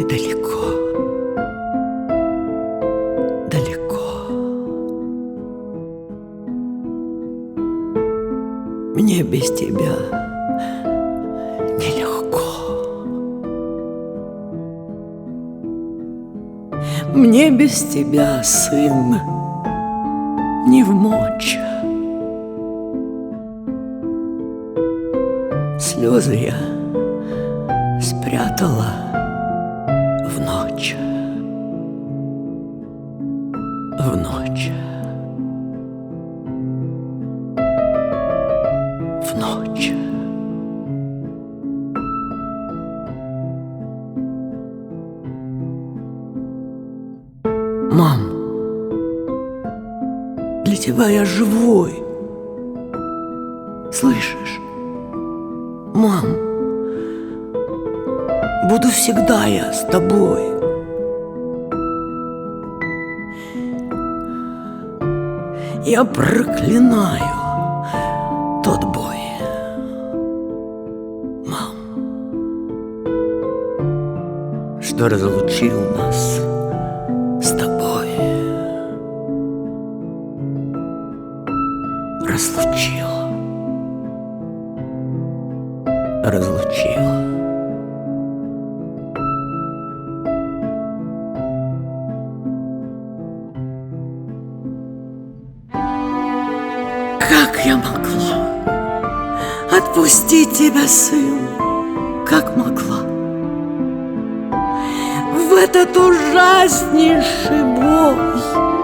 ты далеко, далеко. Мне без тебя нелегко. Мне без тебя, сын, не вмочь. Слезы я спрятала в ночь, в ночь, в ночь. Мам, для тебя я живой. Слышишь? Мам, буду всегда я с тобой. Я проклинаю тот бой. Мам, что разлучил нас с тобой. Разлучил. Разлучил. Как я могла отпустить тебя, сын? Как могла? В этот ужаснейший бой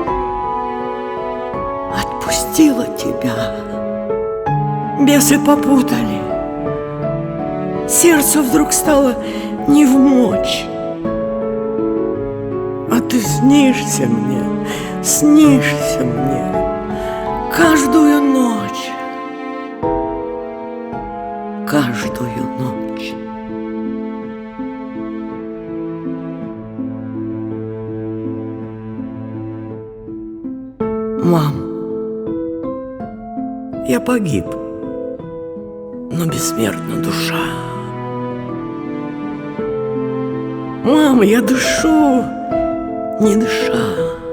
отпустила тебя. Бесы попутали. Сердцу вдруг стало невмочь. А ты снишься мне каждую ночь, каждую ночь. Мам, я погиб, но бессмертна душа. Мам, я дышу, не дыша.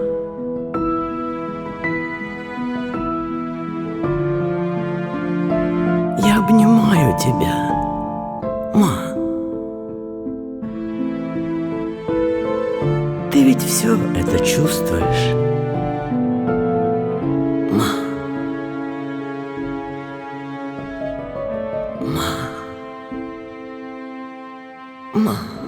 Я обнимаю тебя, ма. Ты ведь все это чувствуешь, ма. Ма. Ма.